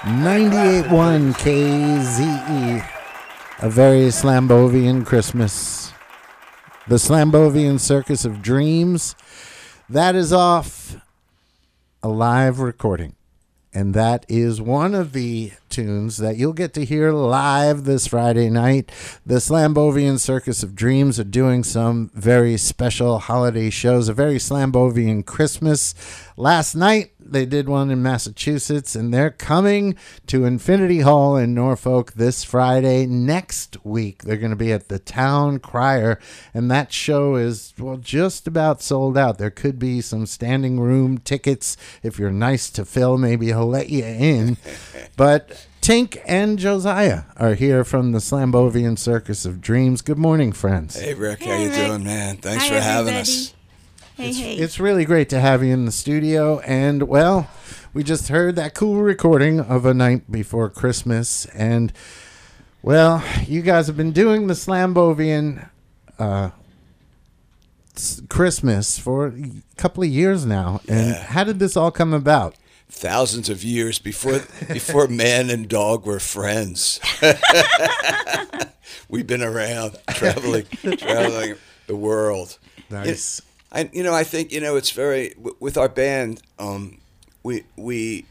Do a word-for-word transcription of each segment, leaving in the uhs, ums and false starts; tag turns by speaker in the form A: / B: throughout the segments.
A: ninety-eight point one K Z E. A very Slambovian Christmas. The Slambovian Circus of Dreams. That is off a live recording. And that is one of the tunes that you'll get to hear live this Friday night. The Slambovian Circus of Dreams are doing some very special holiday shows, a very Slambovian Christmas. Last night, they did one in Massachusetts, and they're coming to Infinity Hall in Norfolk this Friday. Next week, they're going to be at the Town Crier, and that show is, well, just about sold out. There could be some standing room tickets. If you're nice to Phil, maybe he'll let you in. But Tink and Josiah are here from the Slambovian Circus of Dreams. Good morning, friends.
B: Hey, Rick.
C: Hey,
B: how you
C: Rick.
B: doing, man? Thanks
C: Hi,
B: for having
C: everybody.
B: us.
C: Hey,
A: It's,
C: hey.
A: it's really great to have you in the studio. And, well, we just heard that cool recording of A Night Before Christmas. And, well, you guys have been doing the Slambovian uh, s- Christmas for a couple of years now. And
B: Yeah.
A: how did this all come about?
B: Thousands of years before before man and dog were friends. We've been around, traveling, traveling the world.
A: Nice.
B: I, you know, I think you know it's very w- with our band. Um, we we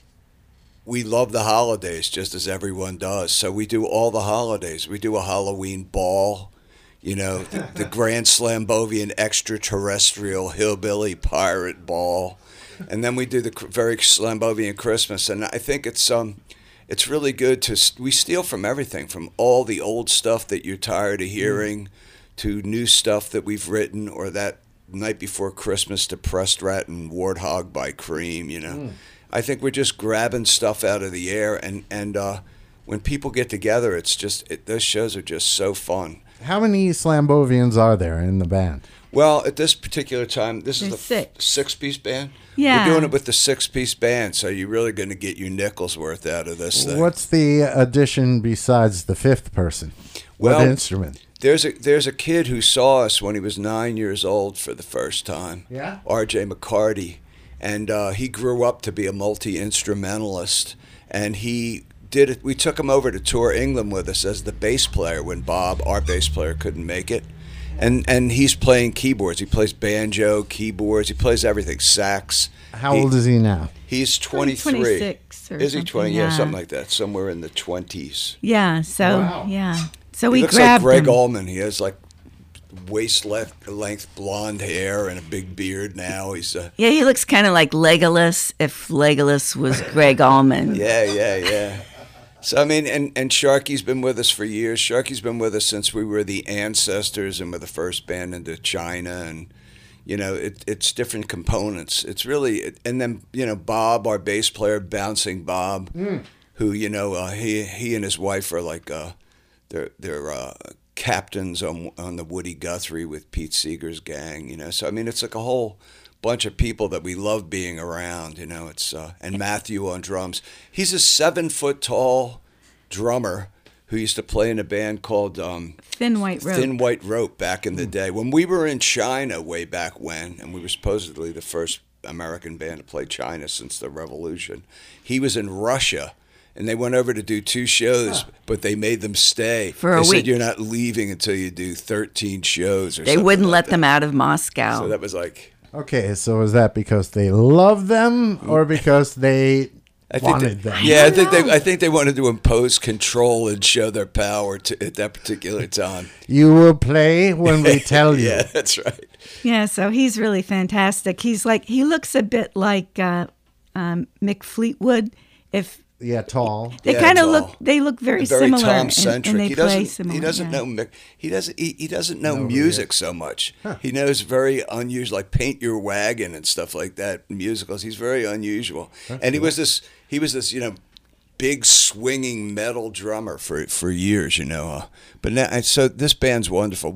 B: we love the holidays just as everyone does. So we do all the holidays. We do a Halloween ball. You know, the, the Grand Slambovian Extraterrestrial Hillbilly Pirate Ball, and then we do the cr- very Slambovian Christmas. And I think it's um, it's really good to st- we steal from everything, from all the old stuff that you're tired of hearing, to new stuff that we've written, or that Night Before Christmas, Depressed Rat and Warthog by Cream. You know,
A: Mm.
B: I think we're just grabbing stuff out of the air, and and uh, when people get together, it's just it, those shows are just so fun.
A: How many Slambovians are there in the band?
B: Well, at this particular time, this is
C: There's
B: the f-
C: six.
B: six-piece band.
C: Yeah.
B: We're doing it with the six-piece band, so you're really going to get your nickels worth out of this thing.
A: What's the addition besides the fifth person?
B: Well,
A: what instrument?
B: There's a there's a kid who saw us when he was nine years old for the first time.
A: Yeah?
B: R J McCarty, and uh, he grew up to be a multi-instrumentalist, and he did it. We took him over to tour England with us as the bass player when Bob, our bass player, couldn't make it. And and he's playing keyboards. He plays banjo, keyboards. He plays everything, sax.
A: How
B: He-
A: old is he now?
B: He's twenty-three.
C: twenty-six or
B: Is he
C: something,
B: twenty? Yeah,
C: yeah.
B: something like that. Somewhere in the twenties.
C: Yeah, so,
A: Wow.
C: yeah. So
B: He
C: we
B: looks like
C: grabbed
B: Greg
C: him.
B: Allman. He has like waist length, length blonde hair and a big beard now. He's uh,
C: Yeah, he looks kind of like Legolas if Legolas was Greg Allman.
B: yeah, yeah, yeah. So I mean, and and Sharky's been with us for years. Sharky's been with us since we were the Ancestors and were the first band into China, and you know, it, it's different components. It's really, and then you know, Bob, our bass player, Bouncing Bob, who you know, uh, he he and his wife are like uh, they're they're uh, captains on on the Woody Guthrie with Pete Seeger's gang. You know, so I mean, it's like a whole bunch of people that we love being around, you know. It's uh, and Matthew on drums. He's a seven foot tall drummer who used to play in a band called um,
C: Thin White Rope.
B: Thin White Rope back in the day when we were in China way back when, and we were supposedly the first American band to play China since the Revolution. He was in Russia. And they went over to do two shows, but they made them stay.
C: For a
B: they
C: week.
B: said, you're not leaving until you do thirteen shows or
C: They
B: something
C: wouldn't
B: like
C: let
B: that.
C: them out of Moscow.
B: So that was like...
A: Okay, so is that because they love them or because they
B: I think
A: wanted
B: they,
A: them?
B: Yeah, I
C: don't
B: think
C: know.
B: they I think they wanted to impose control and show their power to, at that particular time.
A: You will play when we tell you.
B: Yeah, that's right.
C: Yeah, so he's really fantastic. He's like, he looks a bit like uh, um, Mick Fleetwood. If
A: Yeah, tall.
C: they
B: Yeah,
C: kind of
B: tall.
C: look, they look very,
B: Very
C: similar,
B: Tom
C: and,
B: centric.
C: and they
B: He
C: play
B: doesn't.
C: similar.
B: He doesn't
C: yeah.
B: know. Mick- He doesn't. He, he doesn't know
A: No,
B: music so much. He knows very unusual, like "Paint Your Wagon" and stuff like that. Musicals. He's very unusual. and he was this. He was this. You know, big swinging metal drummer for for years. You know. Uh, but now, and so this band's wonderful. We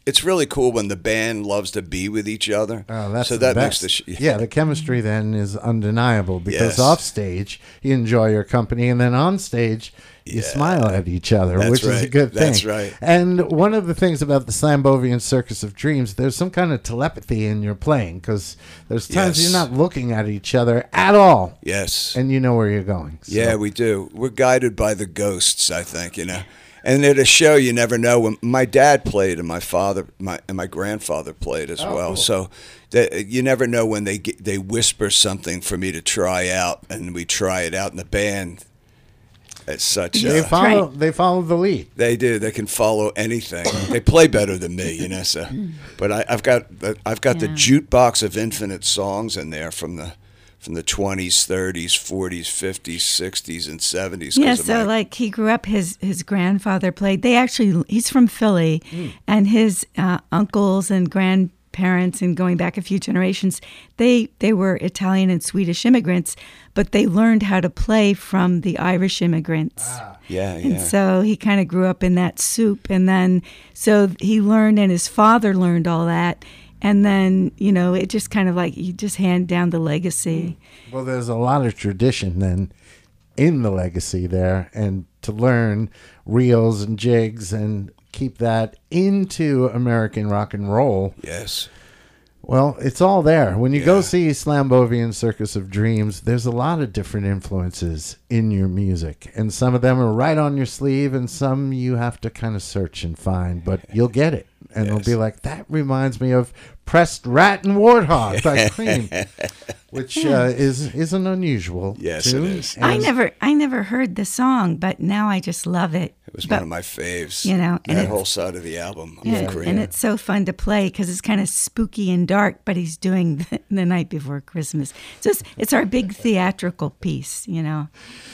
B: it's really cool when the band loves to be with each other.
A: Oh, that's
B: so
A: the
B: that
A: best.
B: makes the sh-
A: yeah, the chemistry then is undeniable because
B: Yes.
A: off stage you enjoy your company, and then on stage you
B: Yeah.
A: smile at each other,
B: That's
A: which is a
B: right.
A: good thing.
B: That's right.
A: And one of the things about the Slambovian Circus of Dreams, there's some kind of telepathy in your playing because there's times
B: Yes.
A: you're not looking at each other at all,
B: Yes.
A: and you know where you're going. So-
B: Yeah, we do. We're guided by the ghosts, I think, you know. And at a show, you never know. When my dad played, and my father, my and my grandfather played as
A: Oh,
B: well.
A: cool.
B: So that, you never know when they get, they whisper something for me to try out, and we try it out in the band. It's such.
A: They
B: A,
A: follow.
C: right.
A: They follow the lead.
B: they do. They can follow anything. They play better than me, you know. So, but I, I've got the, I've got the
C: Yeah.
B: jukebox of infinite songs in there from the from the twenties, thirties, forties, fifties, sixties, and seventies.
C: Yeah, so like he grew up, his his grandfather played. They actually, he's from Philly, and his uh, uncles and grandparents, and going back a few generations, they they were Italian and Swedish immigrants, but they learned how to play from the Irish immigrants.
B: yeah,
C: And
B: yeah.
C: so he kind of grew up in that soup, and then so he learned, and his father learned all that. And then, you know, it just kind of like you just hand down the legacy.
A: Well, there's a lot of tradition then in the legacy there, and to learn reels and jigs and keep that into American rock and roll.
B: Yes.
A: Well, it's all there. When you go
B: Yeah.
A: see Slambovian Circus of Dreams, there's a lot of different influences in your music, and some of them are right on your sleeve, and some you have to kind of search and find, but you'll get it. And it'll
B: Yes.
A: be like, that reminds me of Pressed Rat and Warthog by Cream, which uh, is isn't unusual.
B: Yes, it
A: tune.
B: is.
C: I
A: And-
C: never, I never heard the song, but now I just love it.
B: It was
C: But-
B: one of my faves.
C: you know, and
B: that
C: it's-
B: whole side of the album. I'm
C: Yeah,
B: with Cream.
C: and it's so fun to play because it's kind of spooky and dark, but he's doing the, the night before Christmas. So it's, it's our big theatrical piece, you know.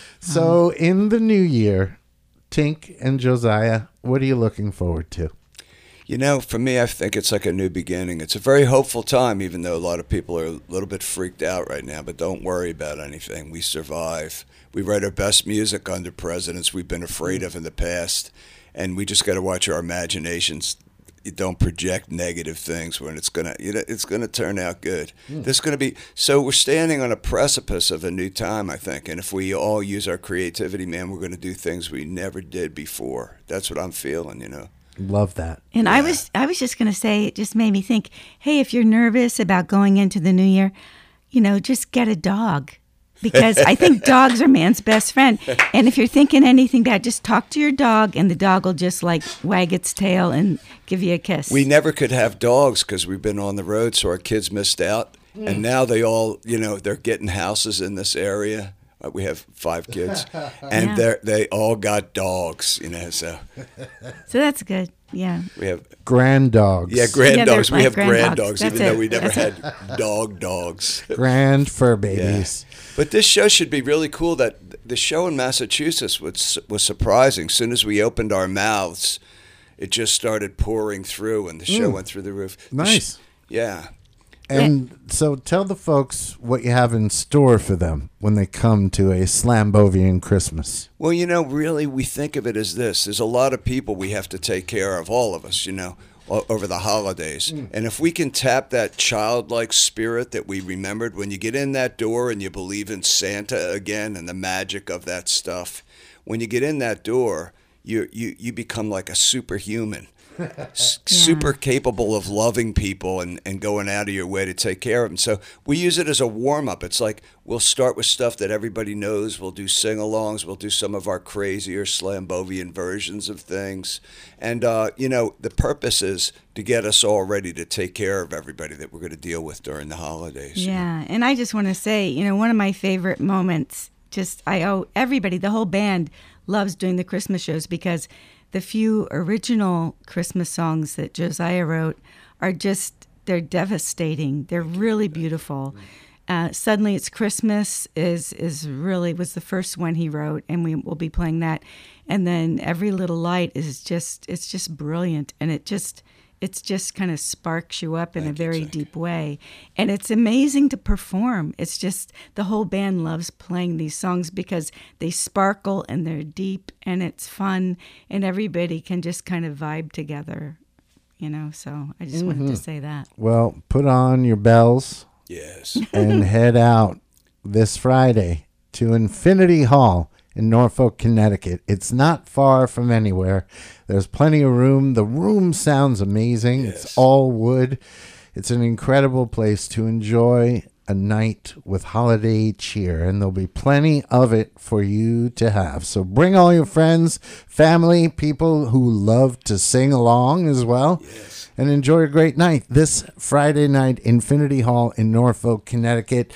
A: So in the new year, Tink and Josiah, what are you looking forward to?
B: You know, for me, I think it's like a new beginning. It's a very hopeful time, even though a lot of people are a little bit freaked out right now. But don't worry about anything. We survive. We write our best music under presidents we've been afraid of in the past, and we just got to watch our imaginations. You don't project negative things when it's gonna, you know, it's gonna turn out good. There's gonna be so we're standing on a precipice of a new time, I think. And if we all use our creativity, man, we're gonna do things we never did before. That's what I'm feeling, you know.
A: Love that.
C: And I was I was just going to say, it just made me think, hey, if you're nervous about going into the new year, you know, just get a dog. Because I think dogs are man's best friend. And if you're thinking anything bad, just talk to your dog, and the dog will just like wag its tail and give you a kiss.
B: We never could have dogs because we've been on the road, so our kids missed out. And now they all, you know, they're getting houses in this area. Uh, we have five kids, and
C: Yeah.
B: they're they all got dogs, you know. So
C: So that's good. Yeah.
B: we have
A: Grand dogs.
B: yeah, grand
C: Yeah, they're
B: dogs. We
C: like
B: have
C: grand
B: grand
C: dogs.
B: dogs,
C: That's
B: even
C: it.
B: though we never
C: That's
B: had dog dogs.
A: Grand fur
B: Yeah.
A: babies.
B: But this show should be really cool. That the show in Massachusetts was was surprising. As soon as we opened our mouths, it just started pouring through, and the show
A: Mm.
B: went through the roof. The sh-
A: Nice.
B: yeah.
A: And so tell the folks what you have in store for them when they come to a Slambovian Christmas.
B: Well, you know, really, we think of it as this. There's a lot of people we have to take care of, all of us, you know, o- over the holidays. And if we can tap that childlike spirit that we remembered when you get in that door and you believe in Santa again and the magic of that stuff, when you get in that door, you you, you become like a superhuman. S- super capable of loving people and, and going out of your way to take care of them. So we use it as a warm-up. It's like we'll start with stuff that everybody knows. We'll do sing-alongs. We'll do some of our crazier Slambovian versions of things. And, uh, you know, the purpose is to get us all ready to take care of everybody that we're going to deal with during the holidays.
C: Yeah, and I just want to say, you know, one of my favorite moments, just I owe everybody, the whole band loves doing the Christmas shows because the few original Christmas songs that Josiah wrote are just, they're devastating. They're really beautiful. Uh, Suddenly It's Christmas is is really was the first one he wrote, and we will be playing that. And then Every Little Light is just, it's just brilliant, and it just, it's just kind of sparks you up in
B: Thank
C: a
B: you,
C: very
B: Zach.
C: deep way. And it's amazing to perform. It's just the whole band loves playing these songs because they sparkle and they're deep and it's fun and everybody can just kind of vibe together. you know. So I just wanted to say that.
A: Well, put on your bells
B: Yes.
A: and head out this Friday to Infinity Hall in Norfolk, Connecticut. It's not far from anywhere. There's plenty of room. The room sounds amazing.
B: Yes.
A: It's all wood. It's an incredible place to enjoy a night with holiday cheer, and there'll be plenty of it for you to have. So bring all your friends, family, people who love to sing along as well.
B: Yes.
A: And enjoy a great night this Friday night, Infinity Hall in Norfolk, Connecticut.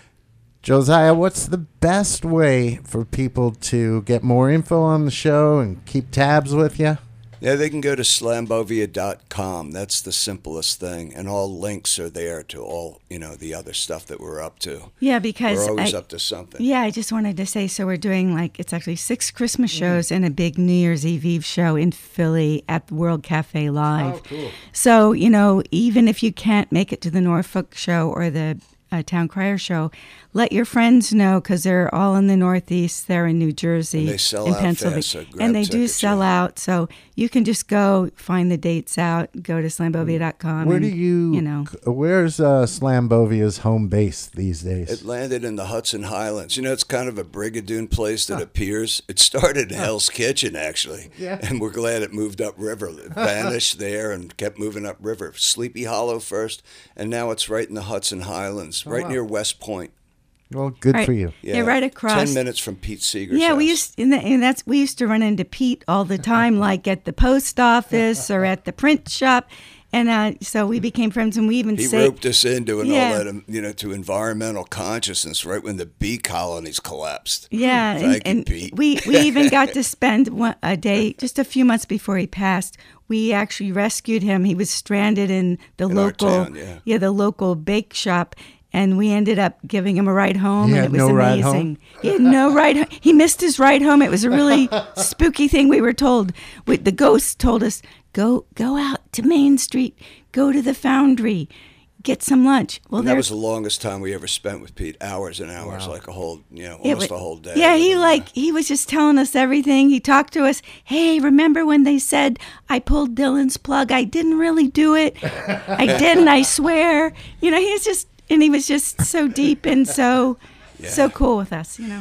A: Josiah, what's the best way for people to get more info on the show and keep tabs with you?
B: Yeah, they can go to slambovia dot com. That's the simplest thing. And all links are there to all, you know, the other stuff that we're up to.
C: Yeah, because
B: We're always
C: I,
B: up to something.
C: Yeah, I just wanted to say, so we're doing like, it's actually six Christmas shows and a big New Year's Eve Eve show in Philly at the World Cafe Live.
A: Oh, cool.
C: So, you know, even if you can't make it to the Norfolk show or the uh, Town Crier show, let your friends know, because they're all in the Northeast. They're in New Jersey,
B: And they sell
C: in
B: out
C: Pennsylvania,
B: fast, so grab
C: and they do
B: tickets,
C: sell
B: yeah.
C: out. So you can just go find the dates out, go to slambovia dot com.
A: Where
C: and,
A: do you,
C: you know,
A: where's uh, Slambovia's home base these days?
B: It landed in the Hudson Highlands. You know, it's kind of a Brigadoon place that appears. It started in Hell's Kitchen, actually.
A: Yeah.
B: And we're glad it moved upriver. It vanished there and kept moving upriver. Sleepy Hollow first, and now it's right in the Hudson Highlands, right
A: wow.
B: near West Point.
A: Well, good
C: Right.
A: for you.
C: Yeah, right across.
B: Ten minutes from Pete Seeger's
C: Yeah, we
B: house.
C: used and, the, and that's we used to run into Pete all the time, like at the post office or at the print shop, and uh, so we became friends. And we even
B: He
C: say,
B: roped us into and
C: Yeah.
B: all that, um, you know, to environmental consciousness right when the bee colonies collapsed.
C: yeah,
B: Thank
C: and,
B: you, Pete.
C: and we we even got to spend one, a day just a few months before he passed. We actually rescued him. He was stranded in the
B: In our
C: local,
B: town, yeah.
C: the local bake shop. And we ended up giving him a ride home,
A: He
C: and
A: had
C: it was
A: no ride
C: amazing. He had no ride. ho- He missed his ride home. It was a really spooky thing. We were told. We, the ghost told us, "Go, go out to Main Street. Go to the Foundry, get some lunch." Well,
B: And that
C: there-
B: was the longest time we ever spent with Pete. Hours and hours, like a whole, you know,
C: it
B: almost
C: wa-
B: a whole day.
C: Yeah,
B: with
C: he
B: him.
C: like he was just telling us everything. He talked to us. Hey, remember when they said I pulled Dylan's plug? I didn't really do it. I didn't. I swear. You know, he was just. And he was just so deep and so so cool with us, you know.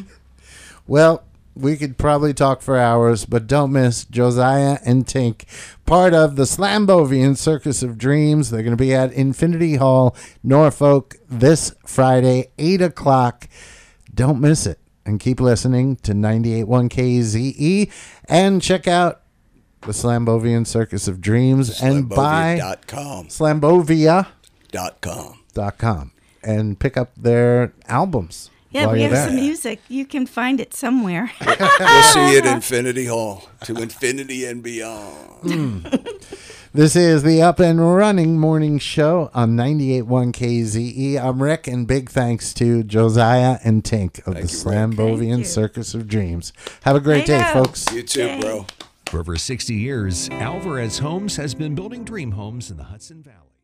A: Well, we could probably talk for hours, but don't miss Josiah and Tink, part of the Slambovian Circus of Dreams. They're going to be at Infinity Hall, Norfolk, this Friday, eight o'clock. Don't miss it. And keep listening to ninety-eight point one K Z E and check out the Slambovian Circus of Dreams and buy
B: Slambovia dot com.
A: Slambovia
B: Dot com.
A: dot com and pick up their albums.
C: Yeah,
A: while
C: we
A: you're
C: have
A: there.
C: some music. You can find it somewhere.
B: We'll see you at Infinity Hall, to infinity and beyond.
A: This is the Up and Running Morning Show on ninety-eight point one K Z E. I'm Rick, and big thanks to Josiah and Tink of
B: Thank
A: the
B: you, Rick.
A: Slambovian
C: Thank you.
A: Circus of Dreams. Have a great day,
C: I know.
A: folks.
B: You too, bro.
D: For over sixty years, Alvarez Homes has been building dream homes in the Hudson Valley.